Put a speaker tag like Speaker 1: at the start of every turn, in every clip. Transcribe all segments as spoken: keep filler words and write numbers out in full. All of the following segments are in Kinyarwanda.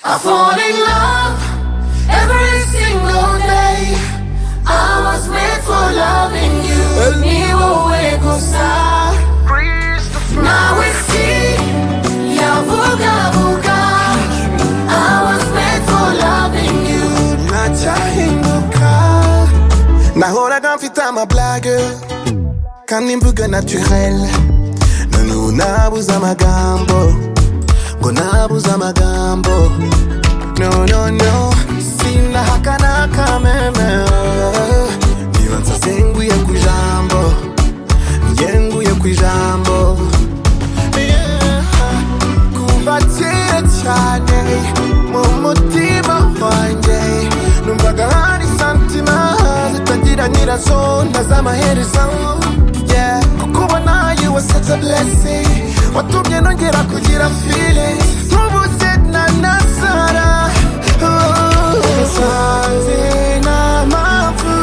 Speaker 1: I fall in love every single day. I was made for loving you. Niwowe gusa. Now we see yavuga vuga. I was made for loving you.
Speaker 2: Nachahinduka. Nahoraga mfite amablague kandi mvuga naturel. Nanu nabuze amagambo ngo nabuze amagambo. No no no sinahakana kameme. Niba nsasenguye ku ijambo ngenguye ku ijambo. Kuva kera cyane mu mutima wanjye numvaga hari santima zitagira nyirazo ntazamaherezo. Yeah, kukubona you were such a blessing. Watumye nongera kugira feeling. Ntubuze na nasara. Sanze na mafu.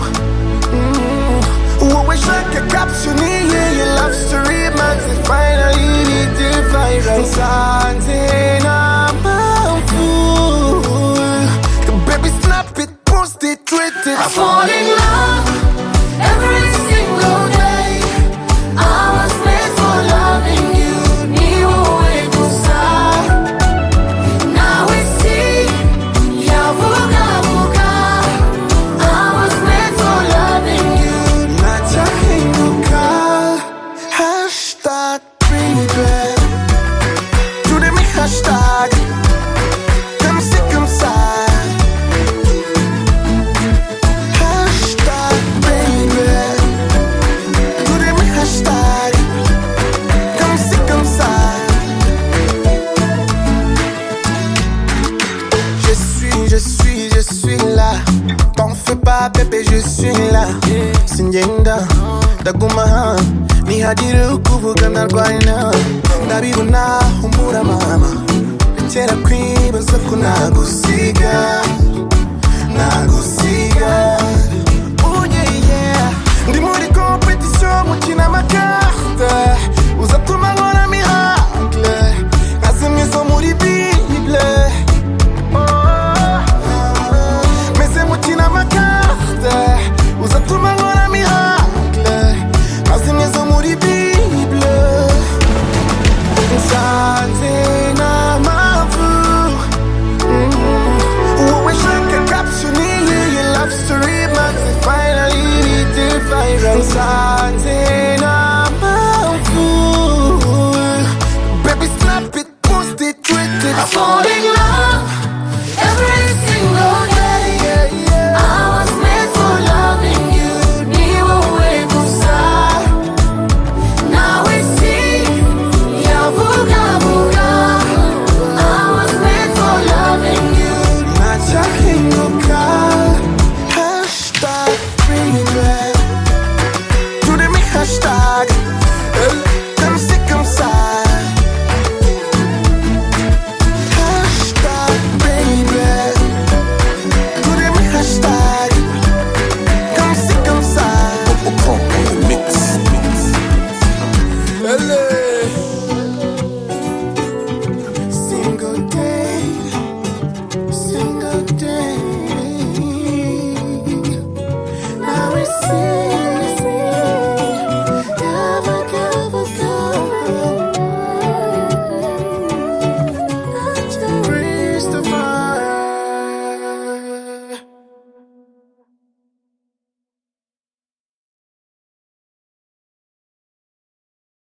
Speaker 2: Wowe shaka caption iye your love story man finally divine. Sanze na mafu. Baby snap it, post it, tweet it.
Speaker 1: I fall in love every single day. I was made for loving you. Niwowe gusa. Now we see yavuga vuga. I was made for loving you.
Speaker 2: Nachahinduka. Hashtag baby. Do the me hashtag. Come see, come side. Hashtag baby. Do the me hashtag. Come see, come side. Je suis, je suis, je suis là. T'en fais pas bébé, je suis là. Singenda, daguma, ni hadiru kuvuga narwana. Ndabibona humura mama.